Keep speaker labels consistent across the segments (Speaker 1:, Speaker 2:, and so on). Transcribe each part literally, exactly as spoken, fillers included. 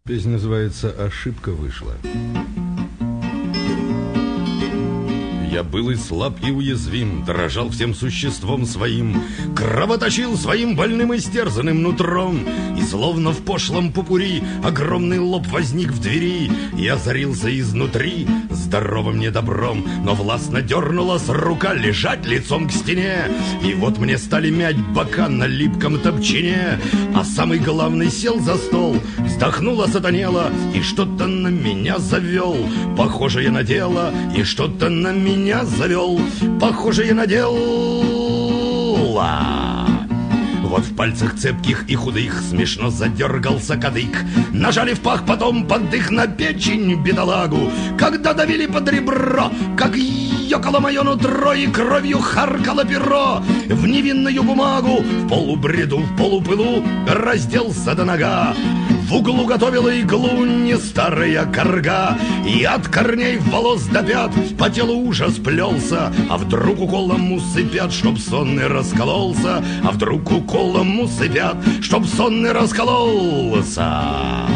Speaker 1: Песня называется «Ошибка вышла». Я был и слаб, и уязвим, дрожал всем существом своим, кровоточил своим больным и стерзанным нутром, и словно в пошлом попури огромный лоб возник в двери и озарился изнутри здоровым недобром. Но властно дернулась рука лежать лицом к стене, и вот мне стали мять бока на липком топчине, а самый главный сел за стол, вздохнул, осатанело и что-то на меня завел. Похоже, я надела и что-то на меня завел, похоже, я надела. Вот в пальцах цепких и худых смешно задергался кадык. Нажали в пах, потом под дых на печень бедолагу. Когда давили под ребро, как ёкало мое нутро, и кровью харкало перо в невинную бумагу. В полубреду, в полупылу разделся до нога. В углу готовила иглу не старая корга, и от корней волос до пят по телу ужас плелся. А вдруг уколом усыпят, чтоб сонный раскололся, а вдруг уколом усыпят, чтоб сонный раскололся.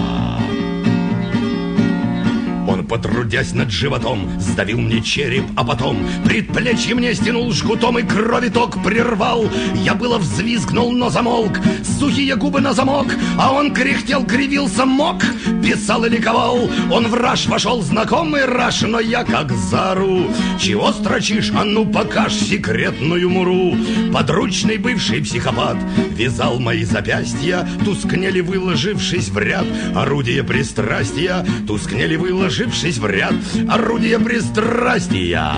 Speaker 1: Он, потрудясь над животом, сдавил мне череп, а потом предплечье мне стянул жгутом и кровиток прервал. Я было взвизгнул, но замолк, сухие губы на замок, а он кряхтел, кривился, мок, писал и ликовал. Он в раж вошел, знакомый раж, но я как зару. Чего строчишь? А ну покажь секретную муру. Подручный бывший психопат вязал мои запястья, тускнели, выложившись в ряд. Орудие пристрастия тускнели, выложившись в ряд, орудие пристрастия.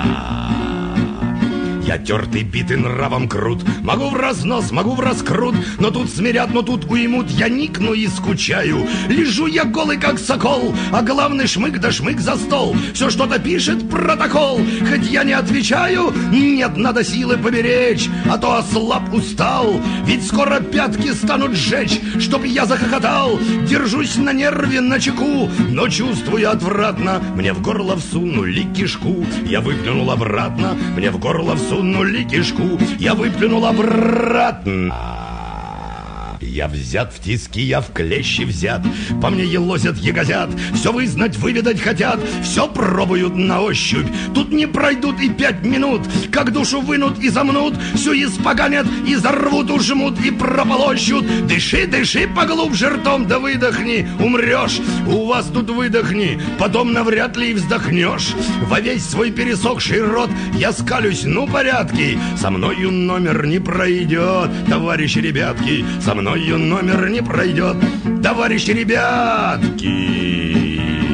Speaker 1: Я тертый, битый нравом крут, могу в разнос, могу в раскрут, но тут смирят, но тут уймут. Я никну и скучаю, лежу я голый, как сокол, а главный шмык да шмык за стол. Все что-то пишет протокол, хоть я не отвечаю. Нет, надо силы поберечь, а то ослаб, устал, ведь скоро пятки станут сжечь, чтоб я захохотал. Держусь на нерве, на чеку, но чувствую отвратно. Мне в горло всунули кишку, я выплюнул обратно. Мне в горло всунули Сунули кишку, я выплюнул обратно. Я взят в тиски, я в клещи взят, по мне елозят, ягозят, все вызнать, выведать хотят, все пробуют на ощупь. Тут не пройдут и пять минут, как душу вынут и замнут, всю испоганят и зарвут, ужмут и прополощут. Дыши, дыши поглубже ртом, да выдохни, умрешь. У вас тут выдохни, потом навряд ли и вздохнешь. Во весь свой пересохший рот я скалюсь, ну порядки. Со мною номер не пройдет, товарищи ребятки, со мною номер не пройдет, товарищи ребятки.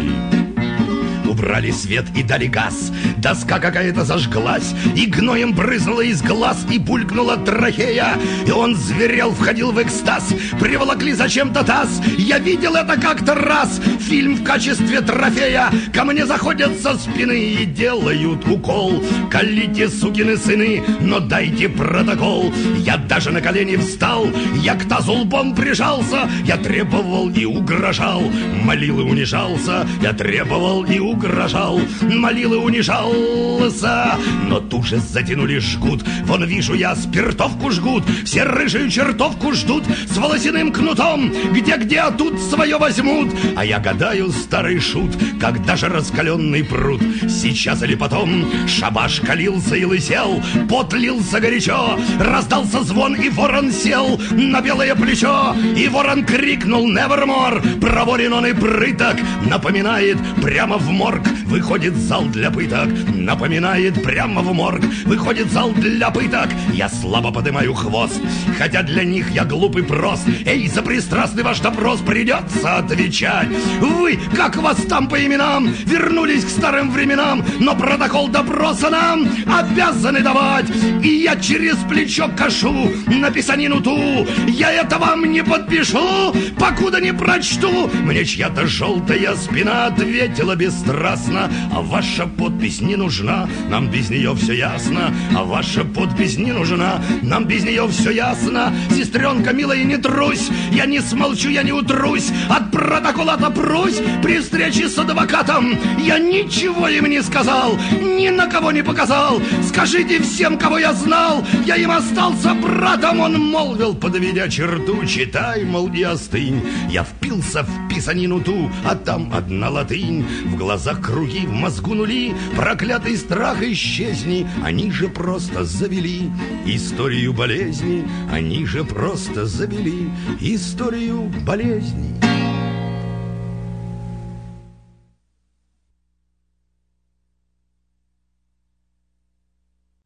Speaker 1: Убрали свет и дали газ, доска какая-то зажглась, и гноем брызнула из глаз, и булькнула трахея, и он зверел, входил в экстаз. Приволокли зачем-то таз, я видел это как-то раз. Фильм в качестве трофея, ко мне заходят со спины и делают укол. Колите, сукины сыны, но дайте протокол. Я даже на колени встал, я к тазу лбом прижался, я требовал и угрожал, молил и унижался, я требовал и угрожал. Угрожал, молил и унижался, но тут же затянули жгут. Вон вижу я, спиртовку жгут, все рыжую чертовку ждут с волосяным кнутом. Где-где, а тут свое возьмут. А я гадаю, старый шут, когда же раскаленный пруд, сейчас или потом. Шабаш калился и лысел, пот лился горячо, раздался звон, и ворон сел на белое плечо. И ворон крикнул «Nevermore», проворен он и прыток, напоминает прямо в морг. Выходит зал для пыток, напоминает прямо в морг. Выходит зал для пыток, я слабо поднимаю хвост, хотя для них я глуп и прост. Эй, за пристрастный ваш допрос придется отвечать. Вы, как вас там по именам, вернулись к старым временам, но протокол допроса нам обязаны давать. И я через плечо кашу на писанину ту, я это вам не подпишу, покуда не прочту. Мне чья-то желтая спина ответила бесстрастно: прекрасна, а ваша подпись не нужна, нам без нее все ясно. А ваша подпись не нужна, нам без нее все ясно. Сестренка милая, не трусь, я не смолчу, я не утрусь, от протокола отопрусь. При встрече с адвокатом я ничего им не сказал, ни на кого не показал. Скажите всем, кого я знал, я им остался братом. Он молвил, подведя черту: читай, мол, и остынь. Я впился в писанину ту, а там одна латынь. В глазах круги, в мозгу нули, проклятый страх исчезни. Они же просто завели историю болезни, они же просто завели историю болезни.